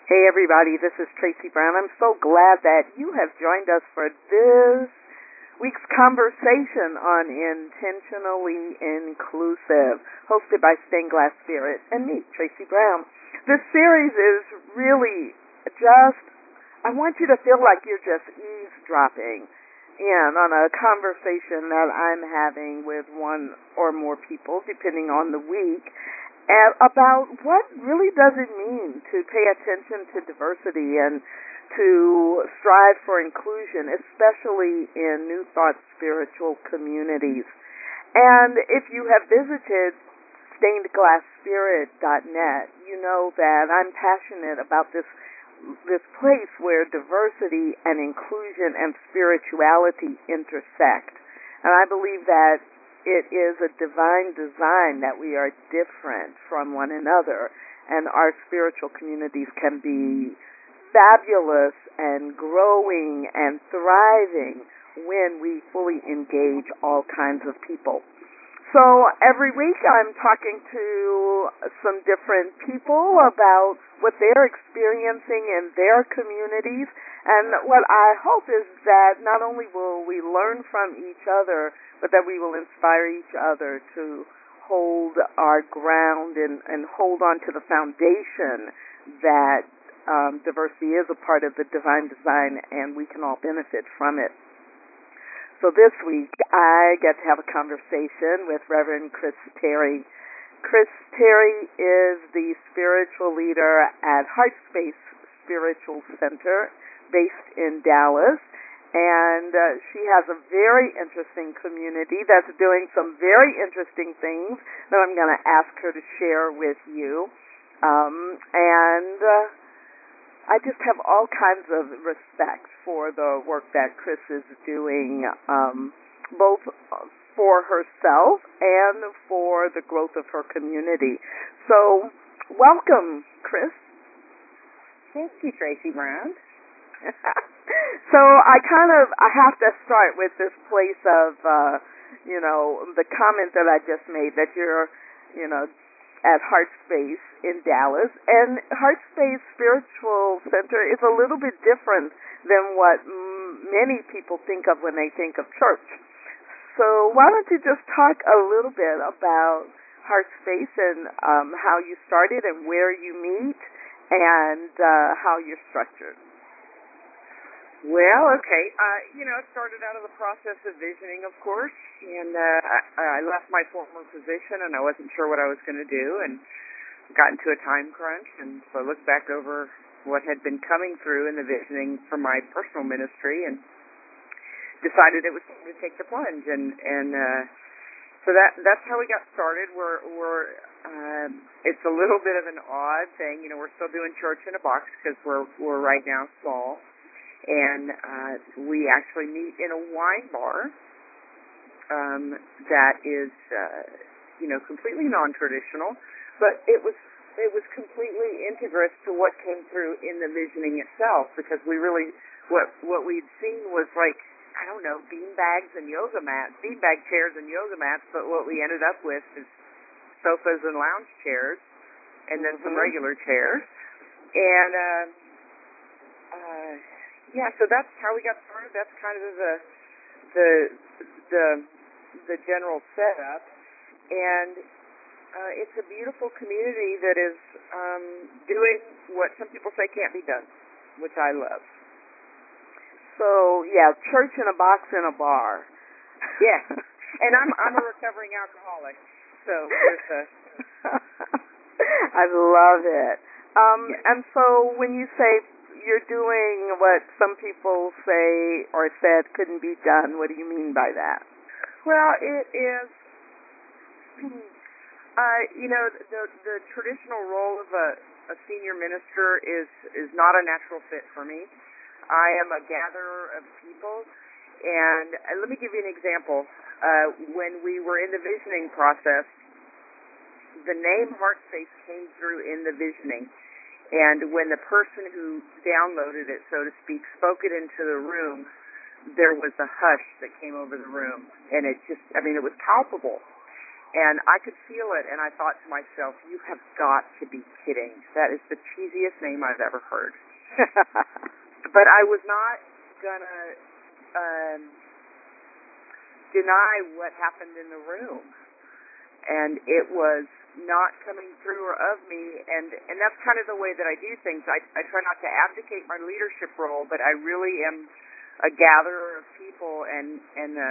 Hey everybody, this is Tracy Brown. I'm so glad that you have joined us for this week's conversation on Intentionally Inclusive, hosted by Stained Glass Spirit and me, Tracy Brown. This series is really just, I want you to feel like you're just eavesdropping in on a conversation that I'm having with one or more people, depending on the week, about what really does it mean to pay attention to diversity and to strive for inclusion, especially in New Thought spiritual communities. And if you have visited stainedglassspirit.net, you know that I'm passionate about this place where diversity and inclusion and spirituality intersect. And I believe that it is a divine design that we are different from one another, and our spiritual communities can be fabulous and growing and thriving when we fully engage all kinds of people. So every week I'm talking to some different people about what they're experiencing in their communities, and what I hope is that not only will we learn from each other, but that we will inspire each other to hold our ground and hold on to the foundation that diversity is a part of the divine design, and we can all benefit from it. So this week, I get to have a conversation with Reverend Chris Terry. Chris Terry is the spiritual leader at Heartspace Spiritual Center based in Dallas. And she has a very interesting community that's doing some very interesting things that I'm going to ask her to share with you. I just have all kinds of respect for the work that Chris is doing, both for herself and for the growth of her community. So, welcome, Chris. Thank you, Tracy Brown. So I have to start with this place of, the comment that I just made, that you're, at Heartspace in Dallas. And Heartspace Spiritual Center is a little bit different than what many people think of when they think of church. So why don't you just talk a little bit about Heartspace and how you started and where you meet and how you're structured. Well, okay. It started out of the process of visioning, of course, and I left my former position, and I wasn't sure what I was going to do, and got into a time crunch, and so I looked back over what had been coming through in the visioning for my personal ministry, and decided it was time to take the plunge, and so that's how we got started. It's a little bit of an odd thing, we're still doing church in a box because we're right now small. And we actually meet in a wine bar that is, completely non-traditional, but it was completely integrous to what came through in the visioning itself, because we really what we'd seen was like, I don't know, beanbag chairs and yoga mats, but what we ended up with is sofas and lounge chairs, and then some regular chairs, and so that's how we got started. That's kind of the general setup, and it's a beautiful community that is doing what some people say can't be done, which I love. So church in a box in a bar. Yeah, and I'm a recovering alcoholic, so there's a. I love it. And so when you say you're doing what some people say or said couldn't be done, what do you mean by that? Well, it is, the traditional role of a senior minister is not a natural fit for me. I am a gatherer of people, and let me give you an example. When we were in the visioning process, the name Heartspace came through in the visioning. And when the person who downloaded it, so to speak, spoke it into the room, there was a hush that came over the room. And it was palpable. And I could feel it, and I thought to myself, you have got to be kidding. That is the cheesiest name I've ever heard. But I was not going to deny what happened in the room. And it was not coming through or of me, and that's kind of the way that I do things. I try not to abdicate my leadership role, but I really am a gatherer of people, and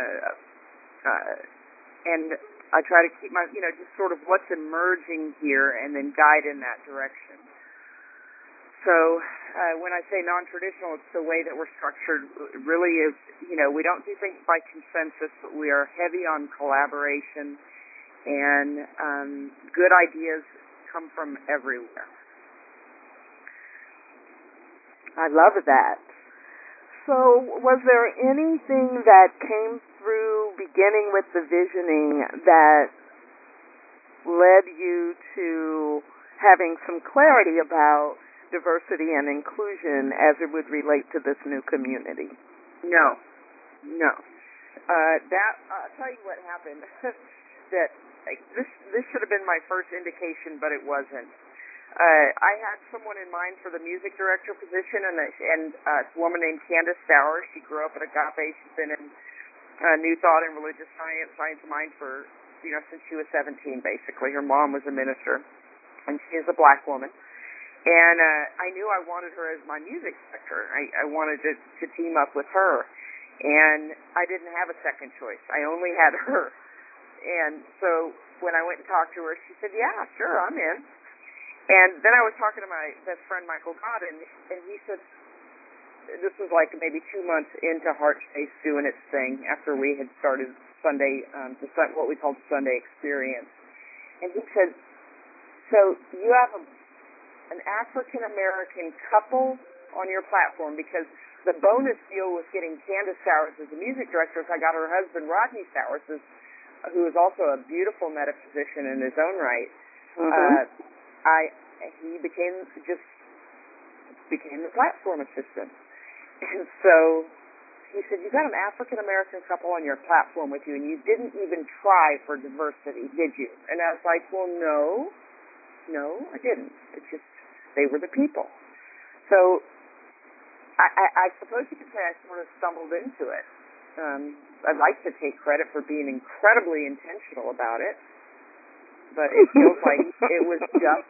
I try to keep my, just sort of what's emerging here and then guide in that direction. So when I say non-traditional, it's the way that we're structured. It really is, we don't do things by consensus, but we are heavy on collaboration, and good ideas come from everywhere. I love that. So was there anything that came through beginning with the visioning that led you to having some clarity about diversity and inclusion as it would relate to this new community? No. I'll tell you what happened. That this should have been my first indication, but it wasn't. I had someone in mind for the music director position, and it's a woman named Candace Sauer. She grew up at Agape. She's been in New Thought and Religious Science of Mind for, since she was 17, basically. Her mom was a minister, and she is a black woman. And I knew I wanted her as my music director. I wanted to team up with her. And I didn't have a second choice. I only had her. And so when I went and talked to her, she said, yeah, sure, I'm in. And then I was talking to my best friend, Michael Godin, and he said, this was like maybe 2 months into Heart Space doing its thing after we had started Sunday, what we called Sunday Experience. And he said, so you have an African-American couple on your platform, because the bonus deal with getting Candace Sowers as the music director is I got her husband, Rodney Sowers, who is also a beautiful metaphysician in his own right. Mm-hmm. He became the platform assistant. And so he said, you got an African-American couple on your platform with you, and you didn't even try for diversity, did you? And I was like, well, no, I didn't. It's just, they were the people. So I suppose you could say I sort of stumbled into it. I'd like to take credit for being incredibly intentional about it, but it feels like it was just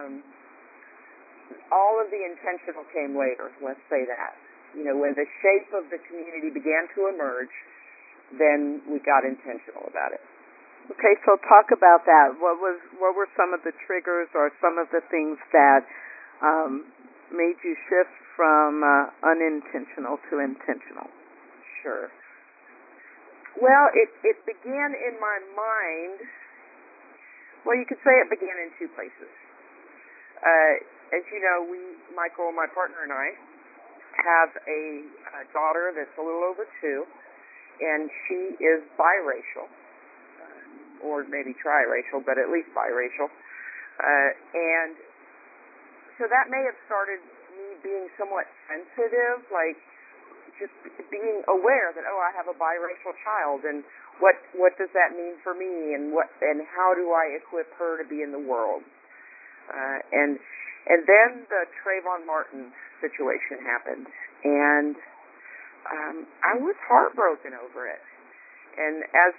all of the intentional came later, let's say that. When the shape of the community began to emerge, then we got intentional about it. Okay, so talk about that. What were some of the triggers or some of the things that made you shift from unintentional to intentional? Sure. Well, it began in my mind. Well, you could say it began in two places. As you know, Michael, my partner, and I have a daughter that's a little over 2, and she is biracial, or maybe triracial, but at least biracial. And so that may have started me being somewhat sensitive, like just being aware that, I have a biracial child, and what does that mean for me, and how do I equip her to be in the world? And then the Trayvon Martin situation happened, and I was heartbroken over it. And as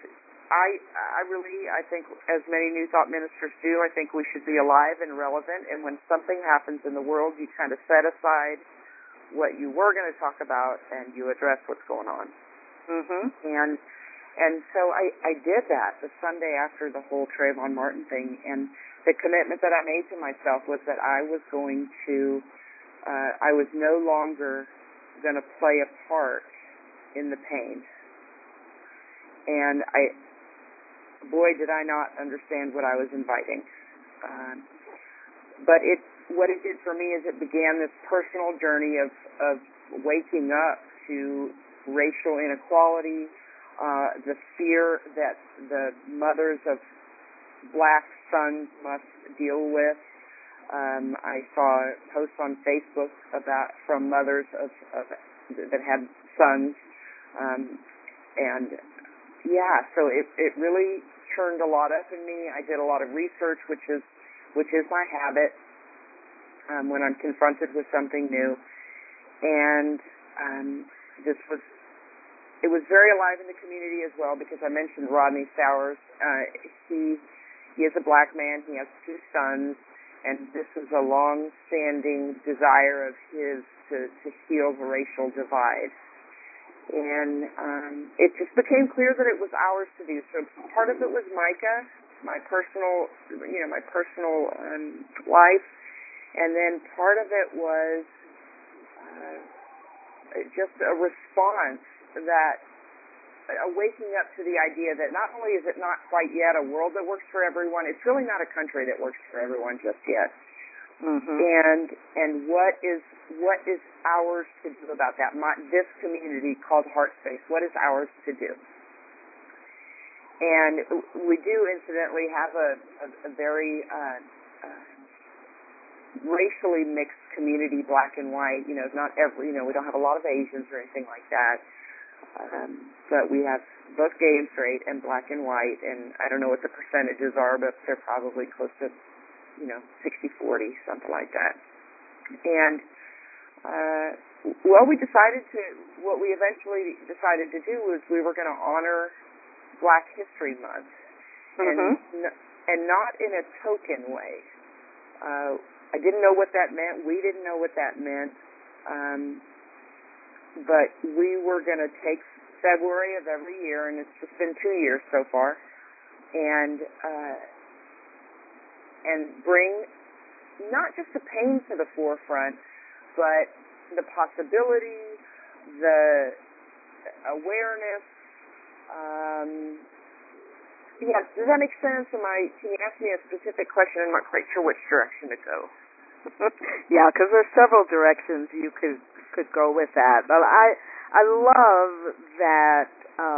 I think, as many New Thought ministers do, I think we should be alive and relevant. And when something happens in the world, you kind of set aside what you were going to talk about and you address what's going on. Mm-hmm. And so I did that the Sunday after the whole Trayvon Martin thing, and the commitment that I made to myself was that I was going to, I was no longer going to play a part in the pain. And boy, did I not understand what I was inviting. But what it did for me is it began this personal journey of waking up to racial inequality, the fear that the mothers of black sons must deal with. I saw posts on Facebook from mothers that had sons, and so it really churned a lot up in me. I did a lot of research, which is my habit when I'm confronted with something new. And it was very alive in the community as well, because I mentioned Rodney Sowers. He is a black man. He has 2 sons, and this is a long-standing desire of his to heal the racial divide. And it just became clear that it was ours to do. So part of it was Micah, my personal life, and then part of it was just a response, that a waking up to the idea that not only is it not quite yet a world that works for everyone, it's really not a country that works for everyone just yet. Mm-hmm. And what is ours to do about that? This community called Heartspace, what is ours to do? And we do, incidentally, have a very racially mixed community, black and white. Not every, we don't have a lot of Asians or anything like that. But we have both gay and straight and black and white, and I don't know what the percentages are, but they're probably close to, 60-40, something like that. And, what we eventually decided to do was we were going to honor Black History Month, and not in a token way. I didn't know what that meant. We didn't know what that meant. But we were going to take February of every year, and it's just been 2 years so far, and bring not just the pain to the forefront, but the possibility, the awareness. Does that make sense? Can you ask me a specific question? I'm not quite sure which direction to go. Yeah, because there's several directions you could go with that. But I love that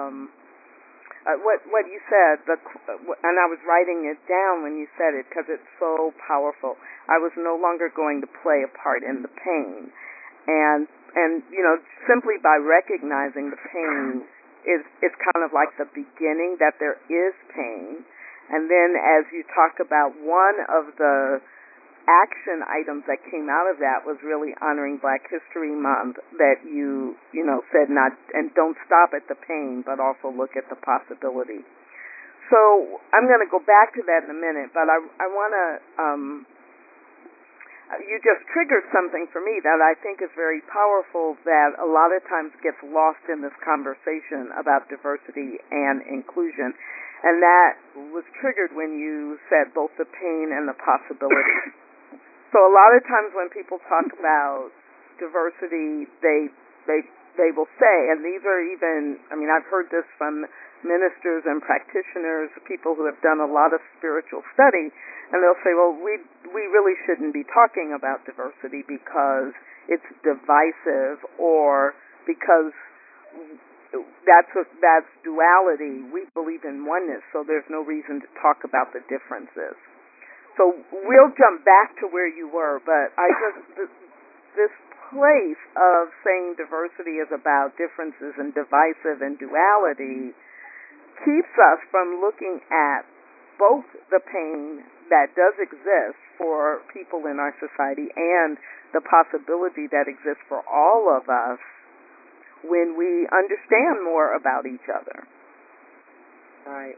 what you said, and I was writing it down when you said it because it's so powerful. I was no longer going to play a part in the pain, and simply by recognizing the pain it's kind of like the beginning that there is pain, and then as you talk about one of the action items that came out of that was really honoring Black History Month, that you said not, and don't stop at the pain, but also look at the possibility. So I'm going to go back to that in a minute, but I want to, you just triggered something for me that I think is very powerful, that a lot of times gets lost in this conversation about diversity and inclusion, and that was triggered when you said both the pain and the possibility. So a lot of times when people talk about diversity, they will say, and these are even, I've heard this from ministers and practitioners, people who have done a lot of spiritual study, and they'll say, well, we really shouldn't be talking about diversity because it's divisive, or because that's duality. We believe in oneness, so there's no reason to talk about the differences. So we'll jump back to where you were, but this place of saying diversity is about differences and divisive and duality keeps us from looking at both the pain that does exist for people in our society and the possibility that exists for all of us when we understand more about each other. Right.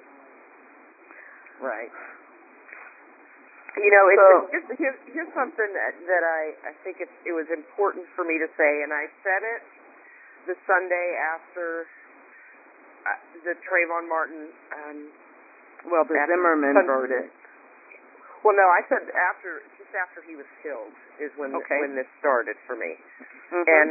Here's something that I think it was important for me to say, and I said it the Sunday after the Trayvon Martin, the Zimmerman verdict. Well, no, I said just after he was killed is when this started for me, and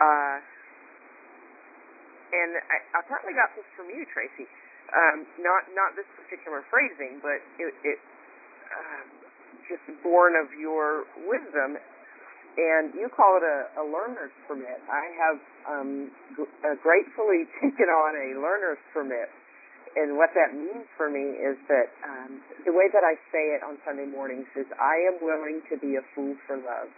I partly got this from you, Tracy. Not this particular phrasing, but it just born of your wisdom, and you call it a learner's permit. I have gratefully taken on a learner's permit, and what that means for me is that the way that I say it on Sunday mornings is, I am willing to be a fool for love.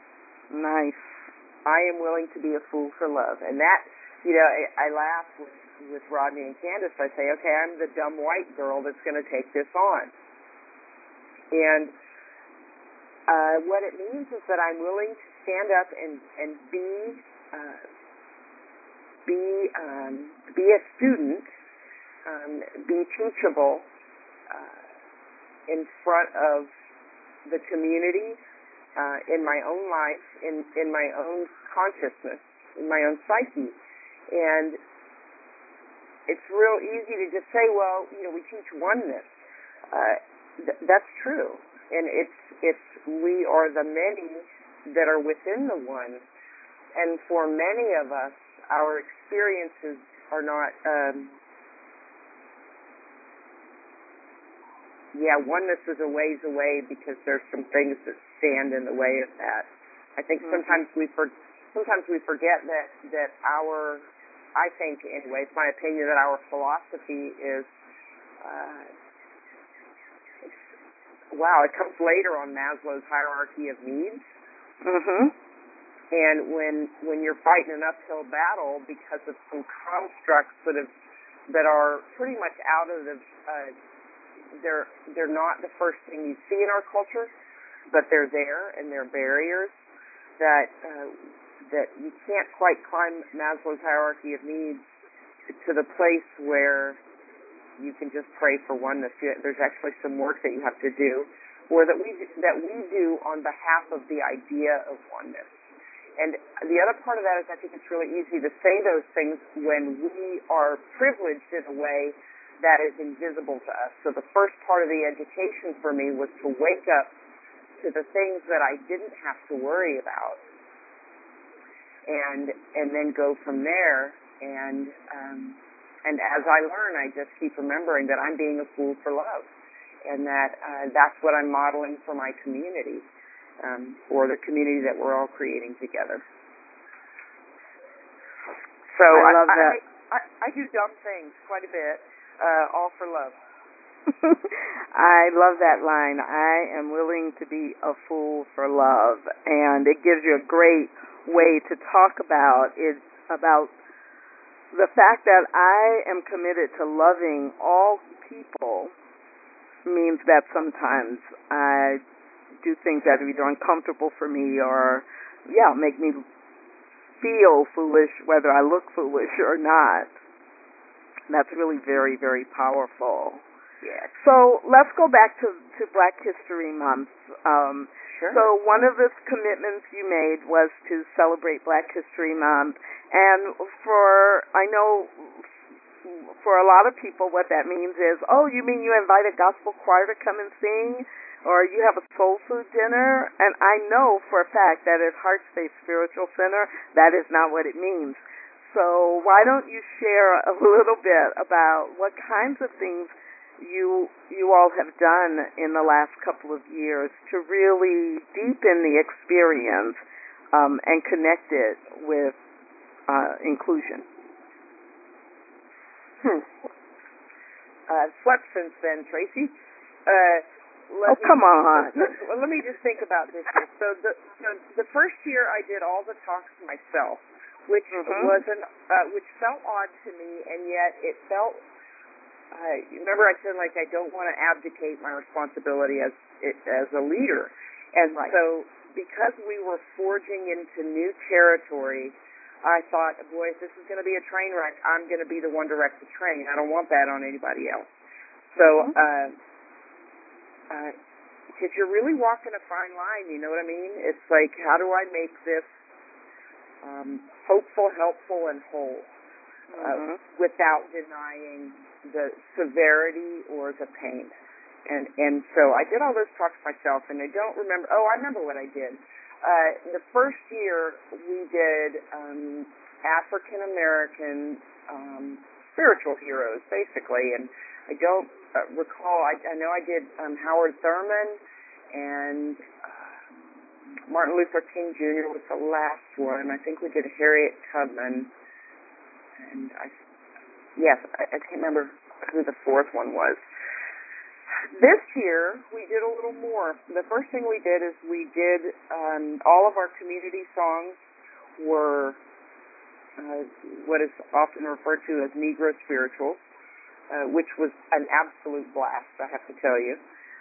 Nice. I am willing to be a fool for love, and that, I laugh with Rodney and Candace, I say, okay, I'm the dumb white girl that's going to take this on. And what it means is that I'm willing to stand up and be a student, be teachable in front of the community, in my own life, in my own consciousness, in my own psyche. And it's real easy to just say, well, we teach oneness. That's true. And it's we are the many that are within the one. And for many of us, our experiences are not, oneness is a ways away because there's some things that stand in the way of that. I think sometimes we forget that our, I think anyway, it's my opinion that our philosophy is, it comes later on Maslow's hierarchy of needs. Mm-hmm. And when you're fighting an uphill battle because of some constructs that are pretty much out of the, they're not the first thing you see in our culture, but they're there and they're barriers that you can't quite climb Maslow's hierarchy of needs to the place where you can just pray for oneness. There's actually some work that you have to do, or that we do on behalf of the idea of oneness. And the other part of that is I think it's really easy to say those things when we are privileged in a way that is invisible to us. So the first part of the education for me was to wake up to the things that I didn't have to worry about, and then go from there. And as I learn, I just keep remembering that I'm being a fool for love, and that that's what I'm modeling for my community, or the community that we're all creating together. So I love that. I do dumb things quite a bit, all for love. I love that line. I am willing to be a fool for love, and it gives you a great way to talk about it, about the fact that I am committed to loving all people means that sometimes I do things that are either uncomfortable for me or, make me feel foolish, whether I look foolish or not. That's really very, very powerful. Yeah. So let's go back to Black History Month. Sure. So one of the commitments you made was to celebrate Black History Month. And I know for a lot of people what that means is, oh, you mean you invite a gospel choir to come and sing? Or you have a soul food dinner? And I know for a fact that at Heart Space Spiritual Center, that is not what it means. So why don't you share a little bit about what kinds of things you all have done in the last couple of years to really deepen the experience and connect it with inclusion? I've slept since then, Tracy. Come on. Well, let me just think about this year. So the first year I did all the talks myself, which which felt odd to me, and yet it felt. Remember, I said I don't want to abdicate my responsibility as a leader, and right. So because we were forging into new territory, I thought, boy, if this is going to be a train wreck, I'm going to be the one to wreck the train. I don't want that on anybody else. So, because you're really walking a fine line, you know what I mean? It's like, how do I make this hopeful, helpful, and whole without denying the severity or the pain? And so I did all those talks myself, and I don't remember. Oh, I remember what I did. The first year we did African American spiritual heroes, basically, and I don't recall. I know I did Howard Thurman, and Martin Luther King Jr. was the last one. I think we did Harriet Tubman, and I can't remember who the fourth one was. This year, we did a little more. The first thing we did is we did all of our community songs were what is often referred to as Negro spirituals, which was an absolute blast, I have to tell you.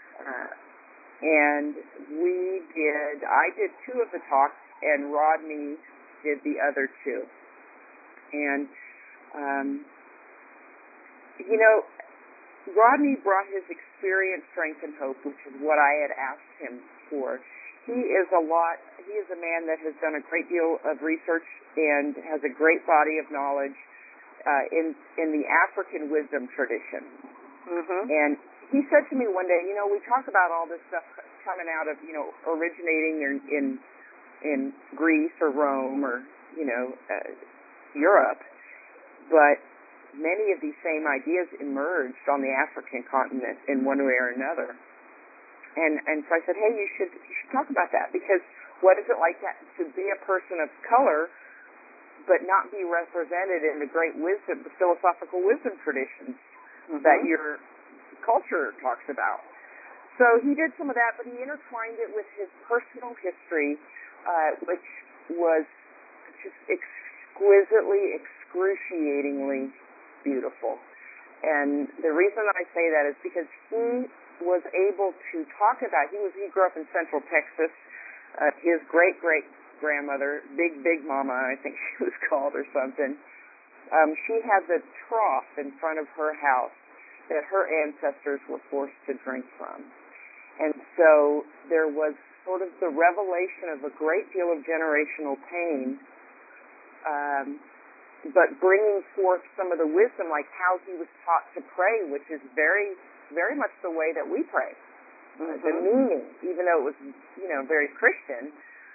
And I did 2 of the talks, and Rodney did the other 2. And, Rodney brought his experience, strength, and hope, which is what I had asked him for. He is a man that has done a great deal of research and has a great body of knowledge in the African wisdom tradition. Mm-hmm. And he said to me one day, we talk about all this stuff coming out of, originating in Greece or Rome or, Europe, but many of these same ideas emerged on the African continent in one way or another. And so I said, hey, you should talk about that, because what is it like to be a person of color but not be represented in the great wisdom, the philosophical wisdom traditions that your culture talks about? So he did some of that, but he intertwined it with his personal history, which was just exquisitely, excruciatingly beautiful. And the reason I say that is because he was able to talk about, he grew up in Central Texas. His great-great-grandmother, Big Mama, I think she was called or something, she had the trough in front of her house that her ancestors were forced to drink from. And so there was sort of the revelation of a great deal of generational pain, but bringing forth some of the wisdom, like how he was taught to pray, which is very, very much the way that we pray. The meaning, even though it was, very Christian,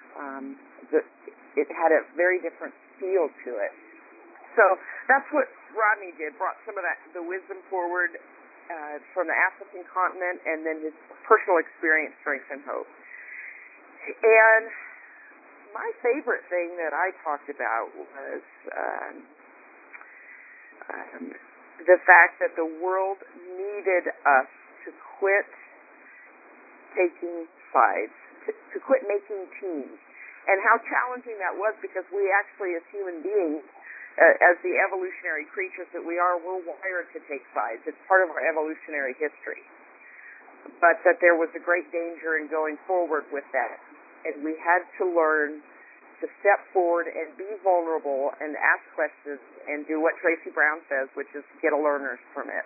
it had a very different feel to it. So that's what Rodney did, brought some of the wisdom forward from the African continent, and then his personal experience, strength, and hope. And my favorite thing that I talked about was the fact that the world needed us to quit taking sides, to quit making teams, and how challenging that was, because we actually, as human beings, as the evolutionary creatures that we are, we're wired to take sides. It's part of our evolutionary history. But that there was a great danger in going forward with that. And we had to learn to step forward and be vulnerable and ask questions and do what Tracy Brown says, which is get a learner's permit.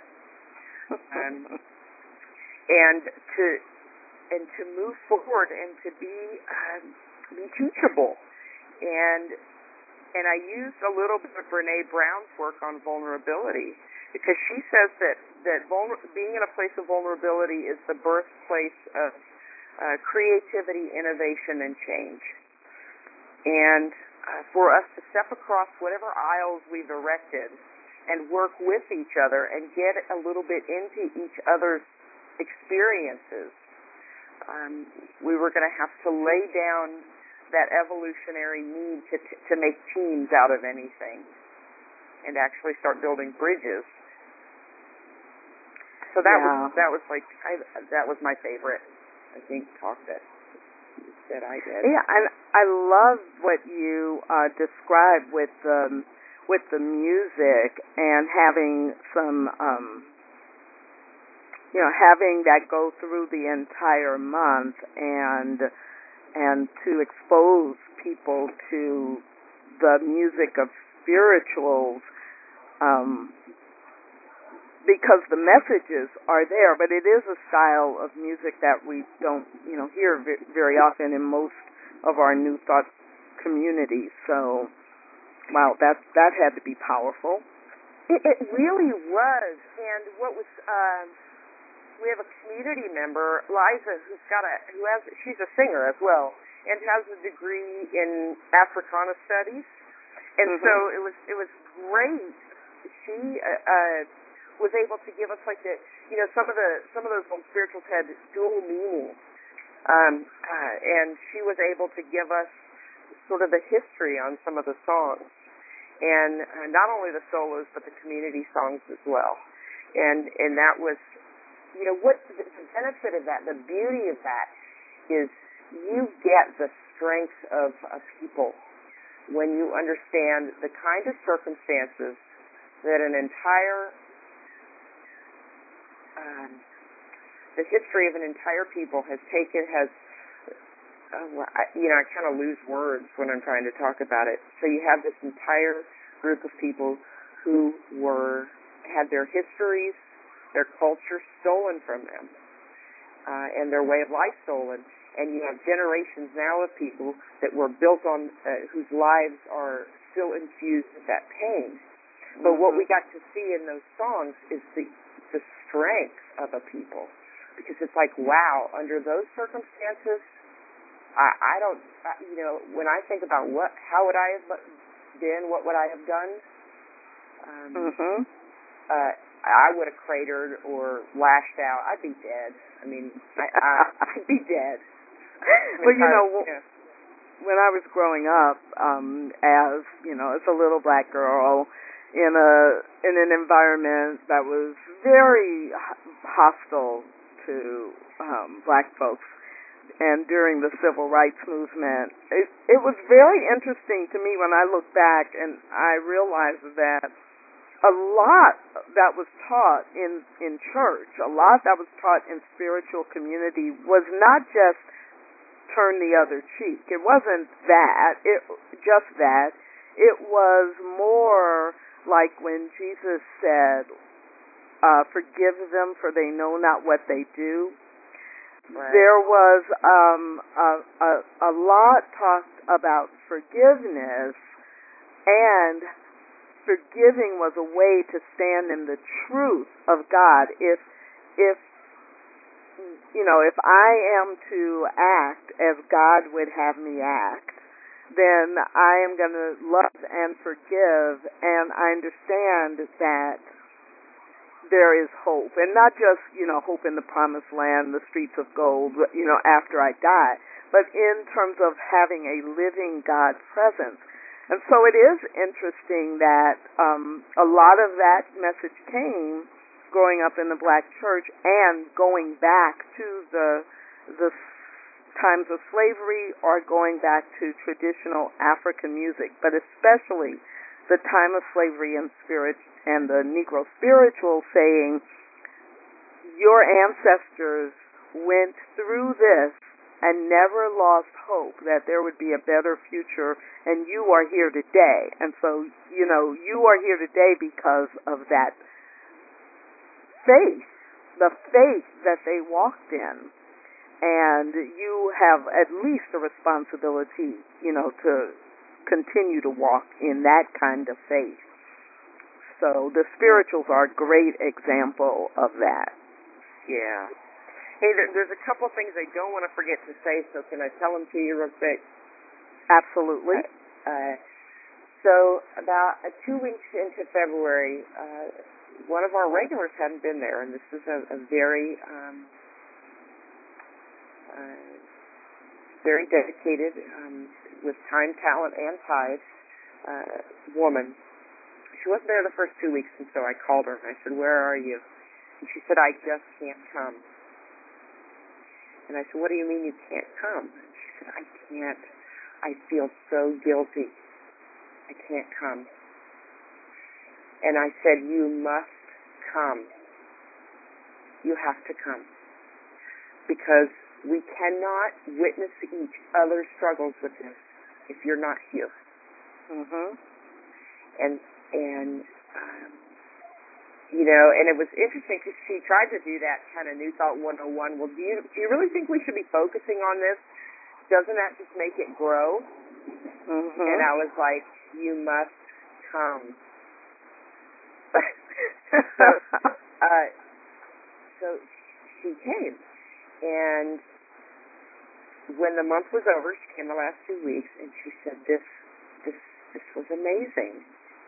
And to move forward and to be teachable. And I used a little bit of Brene Brown's work on vulnerability, because she says that being in a place of vulnerability is the birthplace of creativity, innovation, and change. And for us to step across whatever aisles we've erected and work with each other and get a little bit into each other's experiences, we were going to have to lay down that evolutionary need to make teams out of anything and actually start building bridges. So that was my favorite, I think, talk that I did. Yeah, and I love what you described with the music and having some having that go through the entire month and to expose people to the music of spirituals, because the messages are there, but it is a style of music that we don't, hear very often in most of our New Thought communities. So, wow, that had to be powerful. It really was. And what was we have a community member, Liza, she's a singer as well, and has a degree in Africana studies. And so it was great. She was able to give us some of those old spirituals had dual meaning, and she was able to give us sort of the history on some of the songs, and not only the solos but the community songs as well. And that was, what the benefit of that, the beauty of that, is you get the strength of a people when you understand the kind of circumstances that an entire, the history of an entire people has taken, I kind of lose words when I'm trying to talk about it. So you have this entire group of people who had their histories, their culture stolen from them, and their way of life stolen. And you have generations now of people that were built on, whose lives are still infused with that pain. But what we got to see in those songs is the strength of a people. Because it's like, wow, under those circumstances, I don't, when I think about how would I have been, what would I have done, I would have cratered or lashed out. I'd be dead. I mean, I'd be dead. Well, when I was growing up, as a little black girl in an environment that was very hostile to black folks, and during the civil rights movement, it was very interesting to me when I look back and I realized that a lot that was taught in church, a lot that was taught in spiritual community was not just turn the other cheek. It wasn't that. It was more like when Jesus said, forgive them for they know not what they do. Right. There was a lot talked about forgiveness, and forgiving was a way to stand in the truth of God. If I am to act as God would have me act, then I am going to love and forgive, and I understand that there is hope, and not just, hope in the promised land, the streets of gold, after I die, but in terms of having a living God presence. And so it is interesting that a lot of that message came growing up in the black church and going back to the times of slavery or going back to traditional African music, but especially the time of slavery and the Negro spiritual, saying your ancestors went through this and never lost hope that there would be a better future, and you are here today. And so, you are here today because of that faith, the faith that they walked in. And you have at least a responsibility, to continue to walk in that kind of faith. So the spirituals are a great example of that. Yeah. Hey, there's a couple things I don't want to forget to say, so can I tell them to you real quick? Absolutely. So about 2 weeks into February, one of our regulars hadn't been there, and this is a very very dedicated, with time, talent, and tithe woman. She wasn't there the first 2 weeks, and so I called her and I said, "Where are you?" And she said, "I just can't come." And I said, "What do you mean you can't come?" And she said, "I can't. I feel so guilty. I can't come." And I said, "You must come. You have to come. Because we cannot witness each other's struggles with this if you're not here." And it was interesting because she tried to do that kind of New Thought 101. Well, do you really think we should be focusing on this? Doesn't that just make it grow? And I was like, "You must come." So she came, and when the month was over, she came the last 2 weeks, and she said, "This was amazing.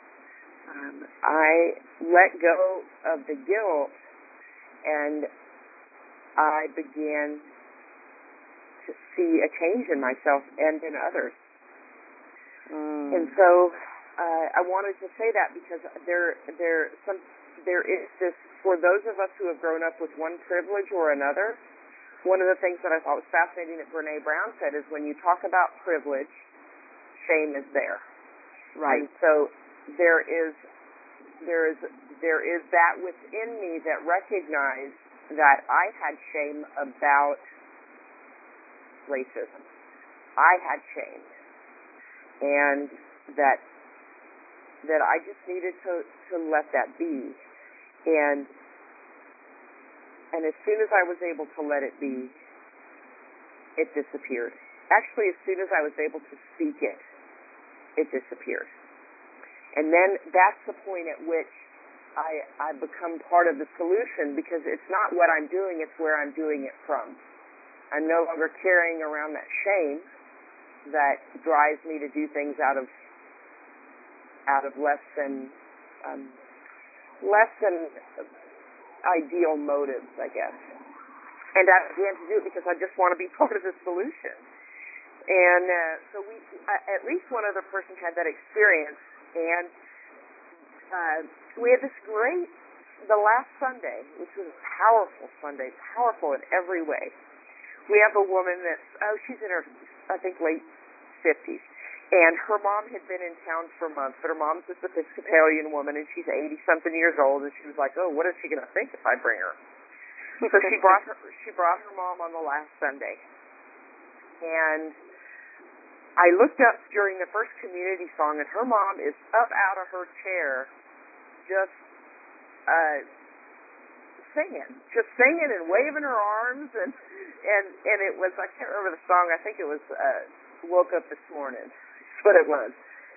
I let go of the guilt, and I began to see a change in myself and in others." And so I wanted to say that because there is this, for those of us who have grown up with one privilege or another. One of the things that I thought was fascinating that Brene Brown said is when you talk about privilege, shame is there. Right. And so there is that within me that recognized that I had shame about racism. I had shame, and that I just needed to let that be. And as soon as I was able to let it be, it disappeared. Actually, as soon as I was able to speak it, it disappeared. And then that's the point at which I become part of the solution, because it's not what I'm doing, it's where I'm doing it from. I'm no longer carrying around that shame that drives me to do things out of less than ideal motives, I guess. And I began to do it because I just want to be part of the solution. And so at least one other person had that experience, and we had this the last Sunday, which was a powerful Sunday, powerful in every way. We have a woman she's in her, I think, late 50s. And her mom had been in town for months, but her mom's this Episcopalian woman, and she's 80-something years old, and she was like, oh, what is she going to think if I bring her? So she brought her mom on the last Sunday. And I looked up during the first community song, and her mom is up out of her chair just singing and waving her arms, and it was, I can't remember the song, I think it was Woke Up This Morning. What it was.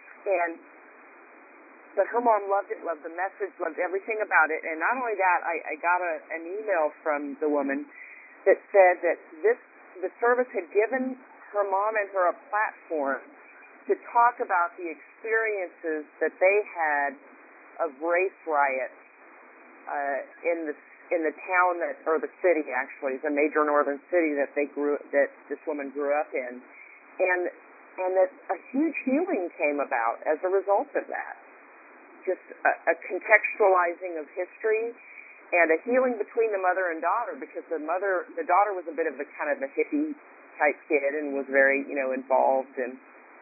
But her mom loved it, loved the message, loved everything about it. And not only that, I got an email from the woman that said that the service had given her mom and her a platform to talk about the experiences that they had of race riots in the town or the city, actually, the major northern city that this woman grew up in. And that a huge healing came about as a result of that. Just a contextualizing of history, and a healing between the mother and daughter, because the daughter was a bit of a kind of a hippie type kid and was very, involved, and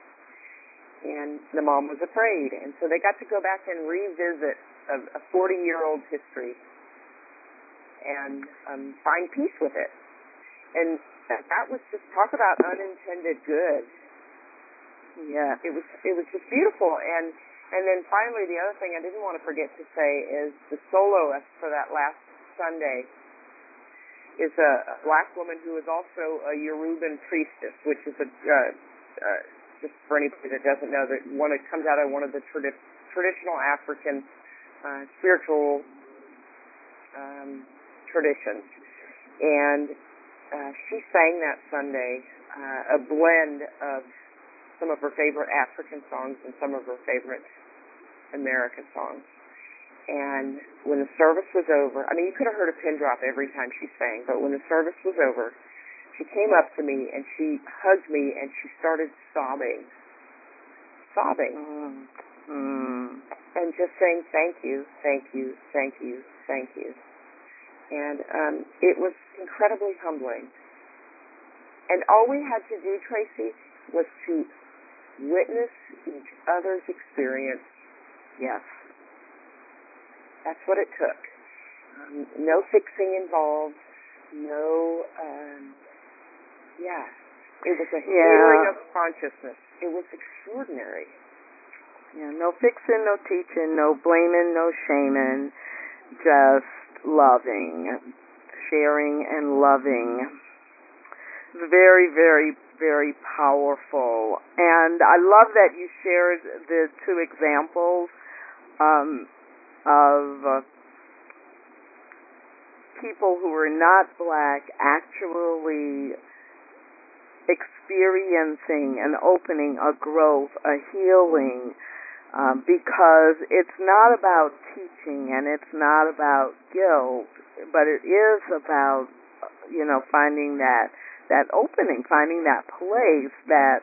the mom was afraid. And so they got to go back and revisit a 40-year-old history and find peace with it. And that was just, talk about unintended good. Yeah, it was just beautiful. And then finally, the other thing I didn't want to forget to say is the soloist for that last Sunday is a black woman who is also a Yoruban priestess, which is just for anybody that doesn't know, that it comes out of one of the traditional African spiritual traditions. And she sang that Sunday a blend of some of her favorite African songs and some of her favorite American songs. And when the service was over, you could have heard a pin drop every time she sang, but when the service was over, she came up to me and she hugged me and she started sobbing. And just saying, thank you, thank you, thank you, thank you. And it was incredibly humbling. And all we had to do, Tracy, was to witness each other's experience. Yes. That's what it took. No fixing involved. No, it was a healing of consciousness. It was extraordinary. Yeah, no fixing, no teaching, no blaming, no shaming, just loving, sharing and loving. Very, very, very powerful. And I love that you shared the two examples of people who are not black actually experiencing an opening, a growth, a healing, because it's not about teaching and it's not about guilt, but it is about, finding that opening, finding that place that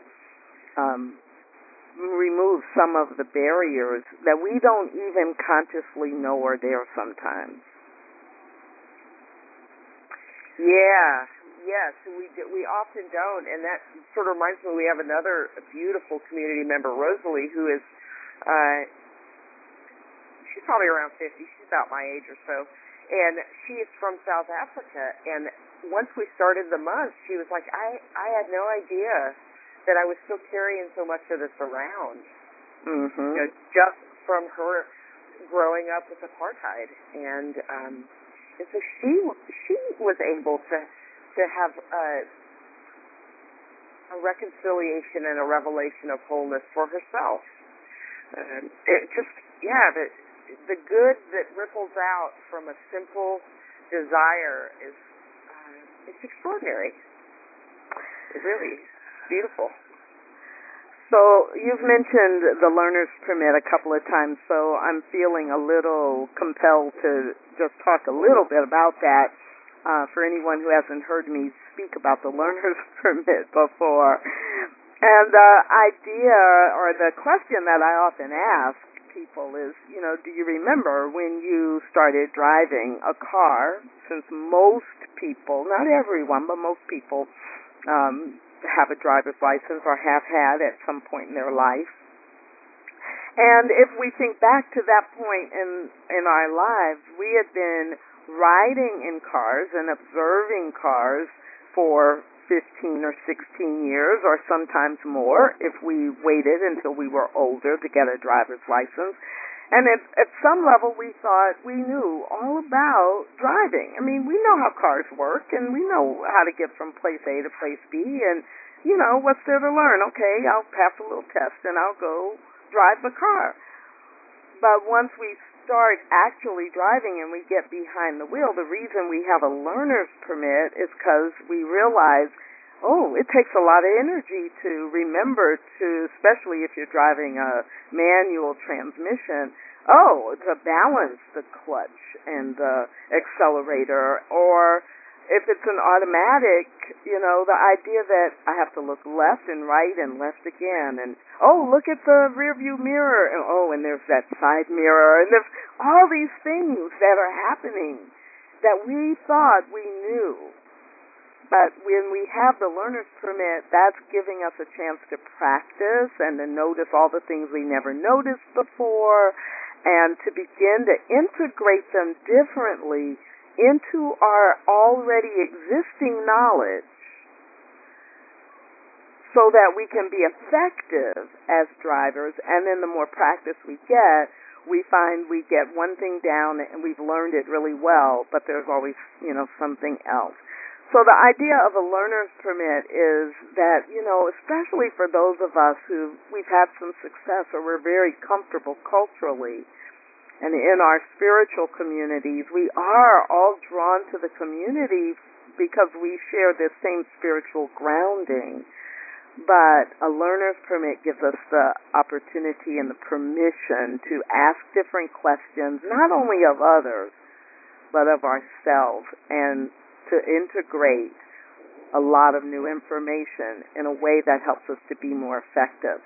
removes some of the barriers that we don't even consciously know are there sometimes. Yeah, yes, we often don't, and that sort of reminds me we have another beautiful community member, Rosalie, who is she's probably around 50. She's about my age or so, and she is from South Africa. And once we started the month, she was like, I had no idea that I was still carrying so much of this around. Mm-hmm. Just from her growing up with apartheid, and so she was able to have a reconciliation and a revelation of wholeness for herself. It just, the good that ripples out from a simple desire is it's extraordinary. It really is beautiful. So you've mentioned the learner's permit a couple of times, so I'm feeling a little compelled to just talk a little bit about that for anyone who hasn't heard me speak about the learner's permit before. And the idea or the question that I often ask people is, do you remember when you started driving a car? Since most people, not everyone, but most people have a driver's license or have had at some point in their life. And if we think back to that point in our lives, we had been riding in cars and observing cars for 15 or 16 years, or sometimes more if we waited until we were older to get a driver's license. And at some level, we thought we knew all about driving. I mean, we know how cars work, and we know how to get from place A to place B, and, what's there to learn? Okay, I'll pass a little test, and I'll go drive the car. But once we start actually driving and we get behind the wheel, the reason we have a learner's permit is because we realize, it takes a lot of energy to remember to, especially if you're driving a manual transmission, to balance the clutch and the accelerator. Or if it's an automatic, the idea that I have to look left and right and left again, and look at the rear view mirror, and and there's that side mirror, and there's all these things that are happening that we thought we knew. But when we have the learner's permit, that's giving us a chance to practice and to notice all the things we never noticed before, and to begin to integrate them differently into our already existing knowledge so that we can be effective as drivers. And then the more practice we get, we find we get one thing down and we've learned it really well, but there's always, something else. So the idea of a learner's permit is that, especially for those of us who we've had some success or we're very comfortable culturally and in our spiritual communities, we are all drawn to the community because we share this same spiritual grounding. But a learner's permit gives us the opportunity and the permission to ask different questions, not only of others, but of ourselves, and to integrate a lot of new information in a way that helps us to be more effective.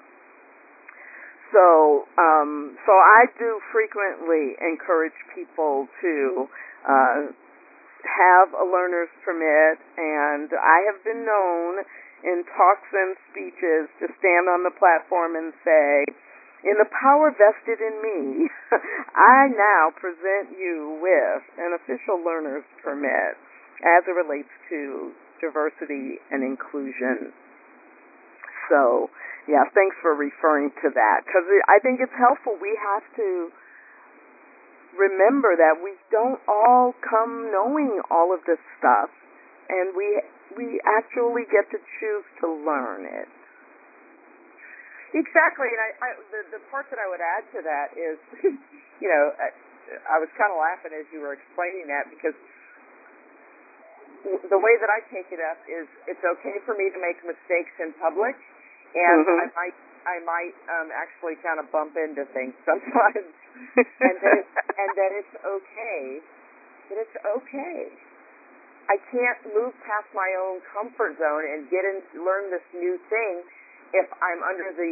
So I do frequently encourage people to have a learner's permit, and I have been known in talks and speeches to stand on the platform and say, in the power vested in me, I now present you with an official learner's permit as it relates to diversity and inclusion. So, thanks for referring to that, because I think it's helpful. We have to remember that we don't all come knowing all of this stuff, and we actually get to choose to learn it. Exactly, and the part that I would add to that is, I was kind of laughing as you were explaining that, because the way that I take it up is it's okay for me to make mistakes in public, and I might actually kind of bump into things sometimes, and that it's okay. That it's okay. I can't move past my own comfort zone and learn this new thing if I'm under the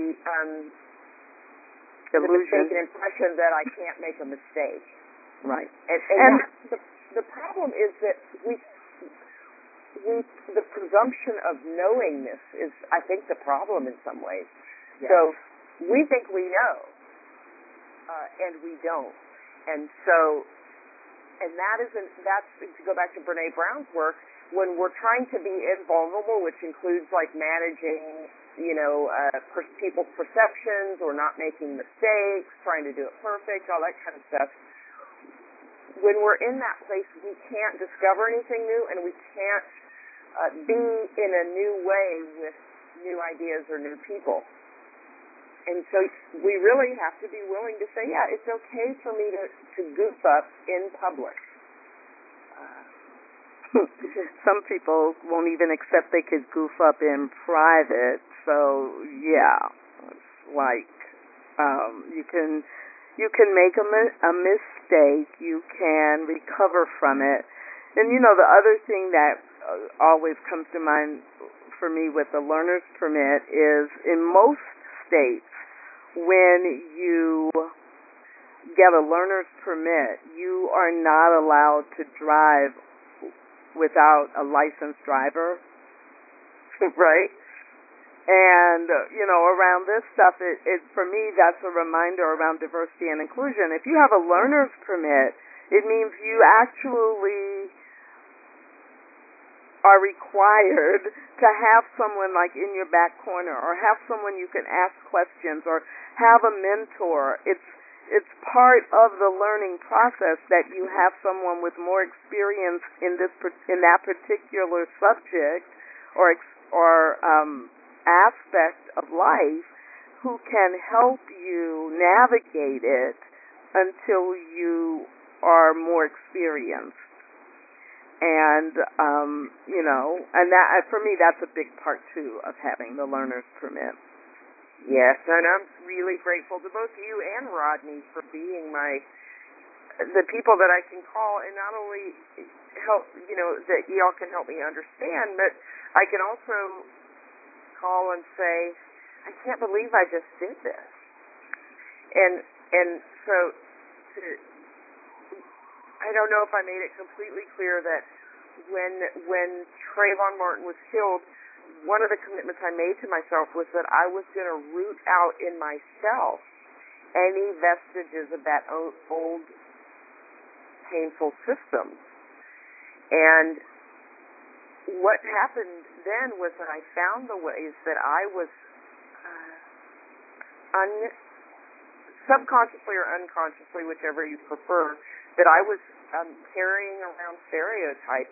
mistaken impression that I can't make a mistake. Right. And the problem is that we the presumption of knowingness is, I think, the problem in some ways. Yes. So we think we know, and we don't. And so, and that's to go back to Brene Brown's work, when we're trying to be invulnerable, which includes like managing, people's perceptions or not making mistakes, trying to do it perfect, all that kind of stuff. When we're in that place, we can't discover anything new, and we can't be in a new way with new ideas or new people. And so we really have to be willing to say, yeah, it's okay for me to goof up in public. Some people won't even accept they could goof up in private. So yeah, it's like you can make a mistake. You can recover from it. And the other thing that always comes to mind for me with the learner's permit is in most states, when you get a learner's permit, you are not allowed to drive without a licensed driver. Right? And, around this stuff, it for me, that's a reminder around diversity and inclusion. If you have a learner's permit, it means you actually are required to have someone like in your back corner, or have someone you can ask questions, or have a mentor. It's part of the learning process that you have someone with more experience in that particular subject or aspect of life who can help you navigate it until you are more experienced. And and that for me, that's a big part too of having the learner's permit. Yes, and I'm really grateful to both you and Rodney for being the people that I can call, and not only help, that y'all can help me understand, but I can also call and say, I can't believe I just did this. And so I don't know if I made it completely clear that when Trayvon Martin was killed, one of the commitments I made to myself was that I was going to root out in myself any vestiges of that old painful system. And what happened then was that I found the ways that I was subconsciously or unconsciously, whichever you prefer, that I was carrying around stereotypes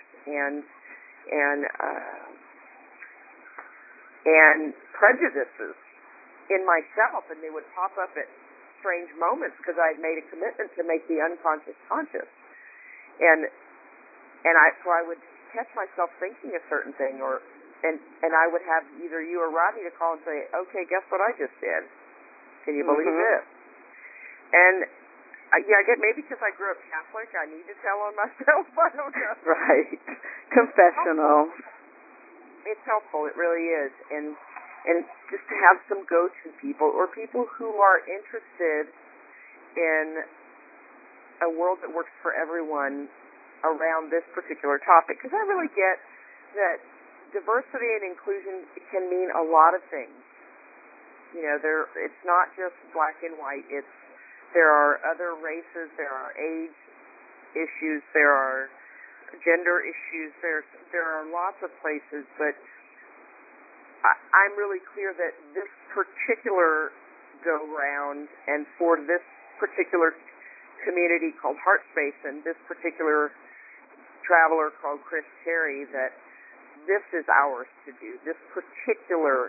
and prejudices in myself, and they would pop up at strange moments because I had made a commitment to make the unconscious conscious, and so I would catch myself thinking a certain thing, and I would have either you or Rodney to call and say, okay, guess what I just did? Can you believe it? And I get maybe because I grew up Catholic, I need to tell on myself. I don't know. Right. Confessional. It's helpful. It really is. And just to have some go-to people, or people who are interested in a world that works for everyone around this particular topic. Because I really get that diversity and inclusion can mean a lot of things. It's not just black and white. There are other races, there are age issues, there are gender issues, there are lots of places, but I'm really clear that this particular go-round, and for this particular community called Heartspace, and this particular traveler called Chris Terry, that this is ours to do. This particular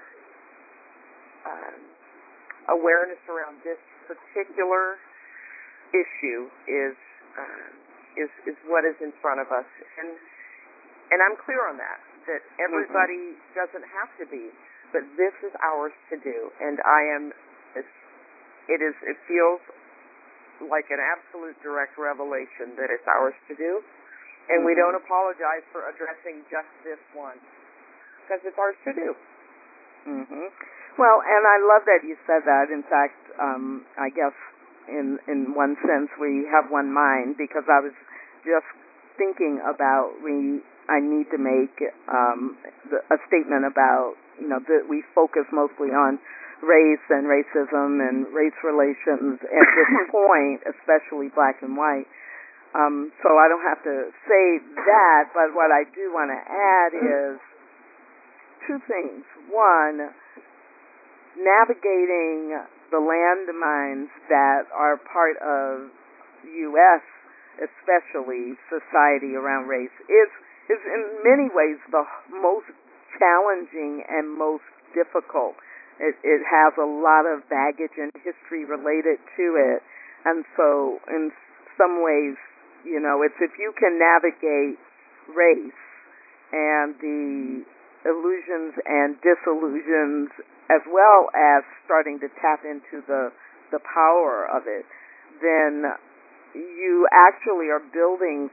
awareness around this particular issue is what is in front of us, and I'm clear on that everybody doesn't have to be, but this is ours to do, and it feels like an absolute direct revelation that it's ours to do, and we don't apologize for addressing just this one, because it's ours to do. Well, and I love that you said that. In fact, I guess in one sense we have one mind, because I was just thinking about I need to make a statement about, that we focus mostly on race and racism and race relations at this point, especially black and white. So I don't have to say that, but what I do want to add is two things. One, navigating the landmines that are part of U.S., especially society around race, is in many ways the most challenging and most difficult. It has a lot of baggage and history related to it, and so in some ways, it's if you can navigate race and the illusions and disillusions, as well as starting to tap into the power of it, then you actually are building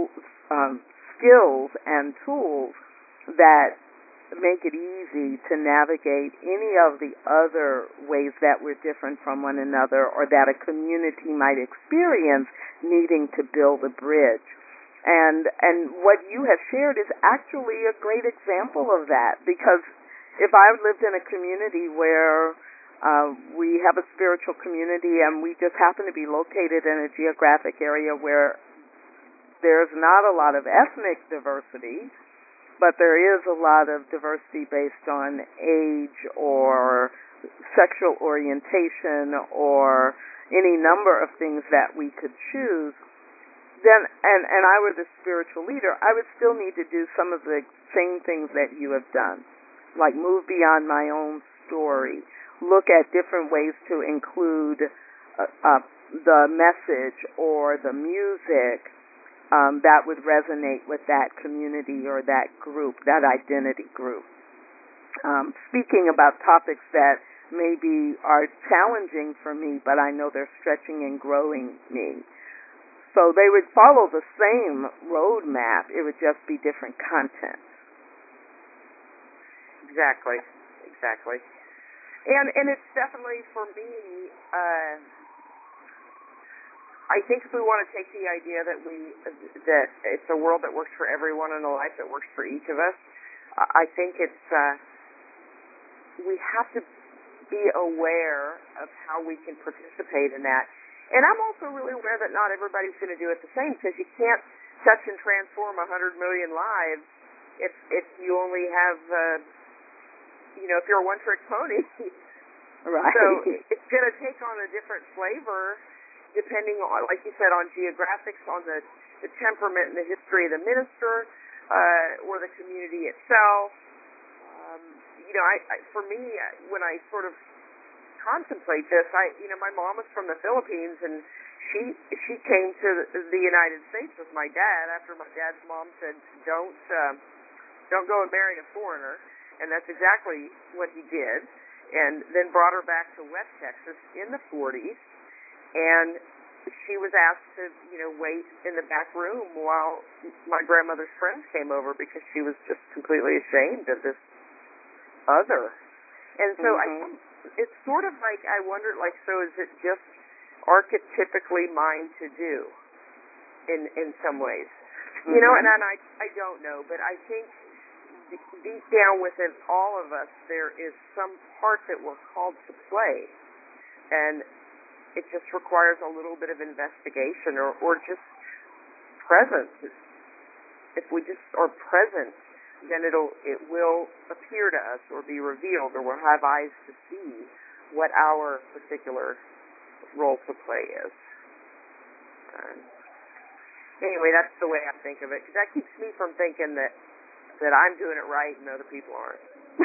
skills and tools that make it easy to navigate any of the other ways that we're different from one another, or that a community might experience needing to build a bridge. And what you have shared is actually a great example of that, because if I lived in a community where we have a spiritual community and we just happen to be located in a geographic area where there's not a lot of ethnic diversity, but there is a lot of diversity based on age or sexual orientation or any number of things that we could choose, then and I were the spiritual leader, I would still need to do some of the same things that you have done, like move beyond my own story, look at different ways to include the message or the music that would resonate with that community or that group, that identity group. Speaking about topics that maybe are challenging for me, but I know they're stretching and growing me. So they would follow the same roadmap. It would just be different content. Exactly. And it's definitely, for me, I think if we want to take the idea that it's a world that works for everyone and a life that works for each of us, I think it's we have to be aware of how we can participate in that. And I'm also really aware that not everybody's going to do it the same, because you can't touch and transform 100 million lives if you only have, if you're a one-trick pony. Right. So it's going to take on a different flavor depending on, like you said, on geographics, on the temperament and the history of the minister, or the community itself. For me, when I sort of contemplate this, my mom was from the Philippines, and she came to the United States with my dad after my dad's mom said, don't go and marry a foreigner, and that's exactly what he did, and then brought her back to West Texas in the 40s, and she was asked to, wait in the back room while my grandmother's friends came over, because she was just completely ashamed of this other. And so it's sort of like, I wondered, so is it just archetypically mine to do in some ways? And I don't know, but I think deep down within all of us, there is some part that we're called to play. And it just requires a little bit of investigation or just presence. If we just are present, then it will appear to us or be revealed, or we'll have eyes to see what our particular role to play is. Anyway, that's the way I think of it, because that keeps me from thinking that I'm doing it right and other people aren't.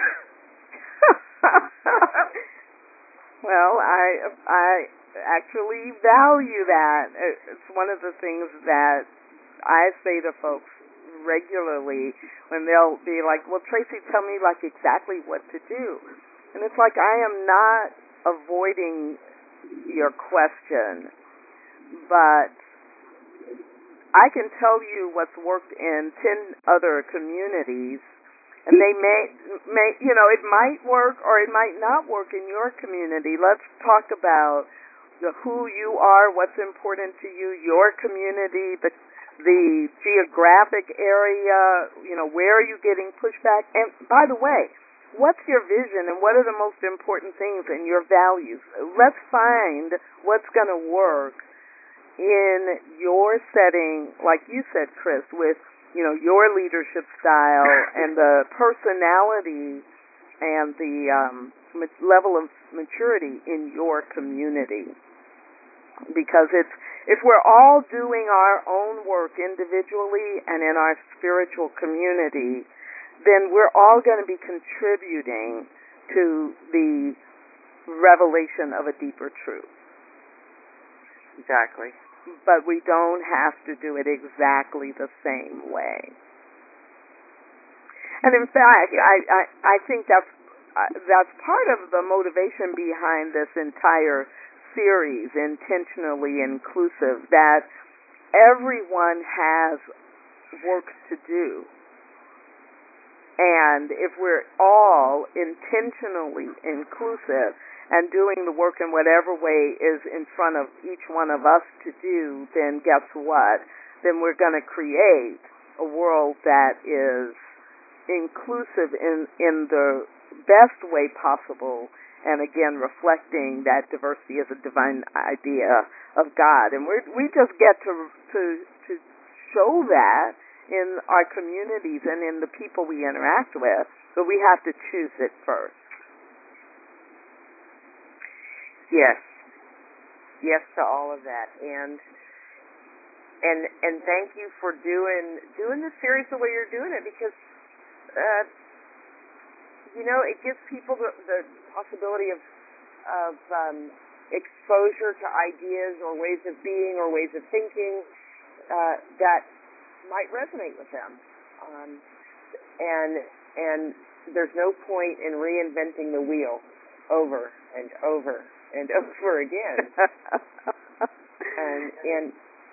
Well, I actually value that. It's one of the things that I say to folks regularly when they'll be like, well, Tracy, tell me exactly what to do. And it's like, I am not avoiding your question, but I can tell you what's worked in 10 other communities, and they may it might work or it might not work in your community. Let's talk about who you are, what's important to you, your community, the geographic area, where are you getting pushback? And by the way, what's your vision and what are the most important things in your values? Let's find what's going to work in your setting, like you said, Chris, with your leadership style and the personality and the level of maturity in your community. Because if we're all doing our own work individually and in our spiritual community, then we're all going to be contributing to the revelation of a deeper truth. Exactly. But we don't have to do it exactly the same way. And in fact, I think that's part of the motivation behind this entire series, Intentionally Inclusive, that everyone has work to do. And if we're all intentionally inclusive and doing the work in whatever way is in front of each one of us to do, then guess what? Then we're going to create a world that is inclusive in the best way possible, and again reflecting that diversity is a divine idea of God. And we just get to show that in our communities and in the people we interact with, but we have to choose it first. Yes to all of that, and thank you for doing this series the way you're doing it, because it gives people the possibility of exposure to ideas or ways of being or ways of thinking that might resonate with them, and there's no point in reinventing the wheel over and over and over again. and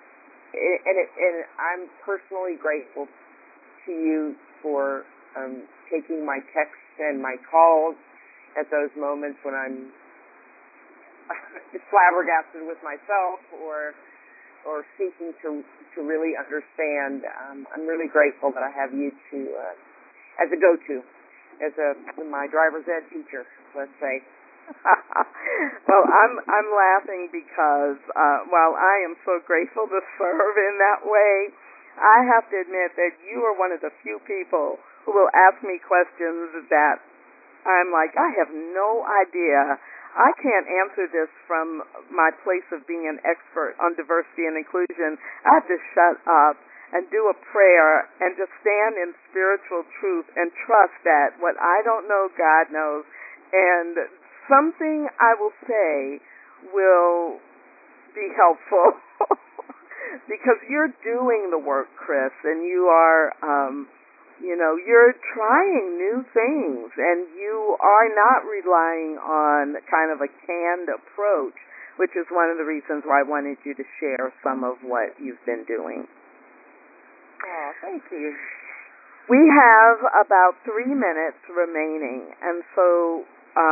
I'm personally grateful to you for taking my texts and my calls at those moments when I'm flabbergasted with myself or seeking to really understand. I'm really grateful that I have you to as a go-to, as my driver's ed teacher, let's say. Well, I'm laughing because while I am so grateful to serve in that way, I have to admit that you are one of the few people who will ask me questions that I'm like, I have no idea. I can't answer this from my place of being an expert on diversity and inclusion. I have to shut up and do a prayer and just stand in spiritual truth and trust that what I don't know, God knows. And something I will say will be helpful because you're doing the work, Chris, and you are, you're trying new things, and you are not relying on kind of a canned approach, which is one of the reasons why I wanted you to share some of what you've been doing. Oh, thank you. We have about 3 minutes remaining, and so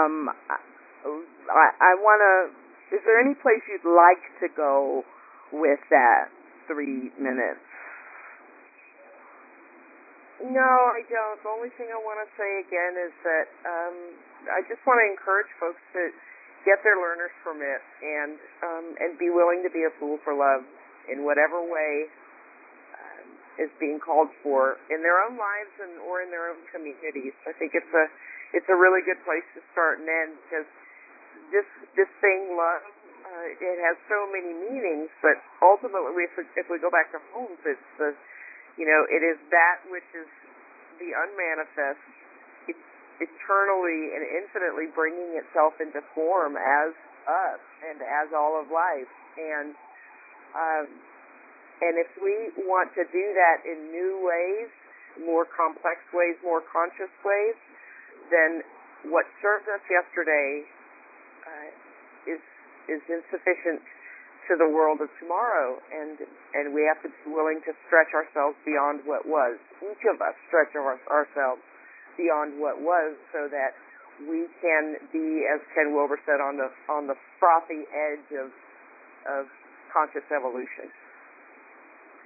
I want to, is there any place you'd like to go with that 3 minutes? No, I don't. The only thing I want to say again is that I just want to encourage folks to get their learner's permit and be willing to be a fool for love in whatever way is being called for in their own lives or in their own communities. I think it's a really good place to start and end, because this thing, love, it has so many meanings, but ultimately, if we go back to Holmes, it's it is that which is the unmanifest, eternally and infinitely bringing itself into form as us and as all of life. And if we want to do that in new ways, more complex ways, more conscious ways, then what served us yesterday is insufficient to the world of tomorrow, and we have to be willing to stretch ourselves beyond what was. Each of us stretch ourselves beyond what was, so that we can be, as Ken Wilber said, on the frothy edge of conscious evolution.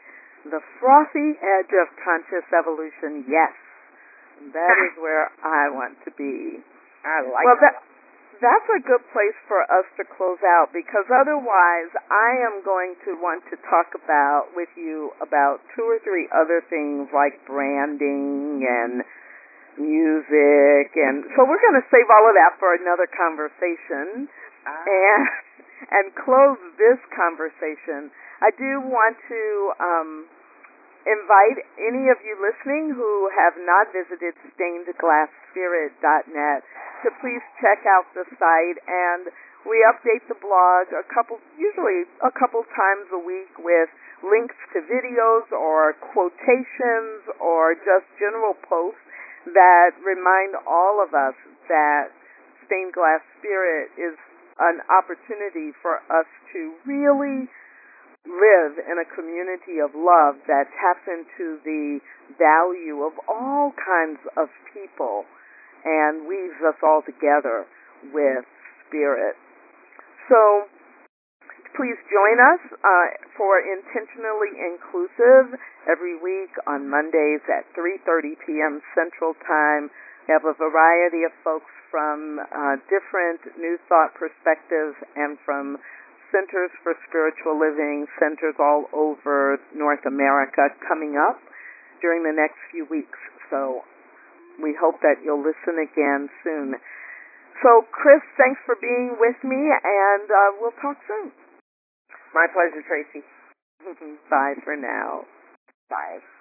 The frothy edge of conscious evolution, yes. That is where I want to be. I like that. That's a good place for us to close out, because otherwise I am going to want to talk about with you about 2 or 3 other things like branding and music, and so we're going to save all of that for another conversation and close this conversation. I do want to invite any of you listening who have not visited stainedglassspirit.net to please check out the site, and we update the blog usually a couple times a week with links to videos or quotations or just general posts that remind all of us that Stained Glass Spirit is an opportunity for us to really live in a community of love that taps into the value of all kinds of people and weaves us all together with spirit. So please join us for Intentionally Inclusive every week on Mondays at 3:30 p.m. Central Time. We have a variety of folks from different New Thought perspectives and from Centers for Spiritual Living, centers all over North America coming up during the next few weeks. So we hope that you'll listen again soon. So, Chris, thanks for being with me, and we'll talk soon. My pleasure, Tracy. Bye for now. Bye.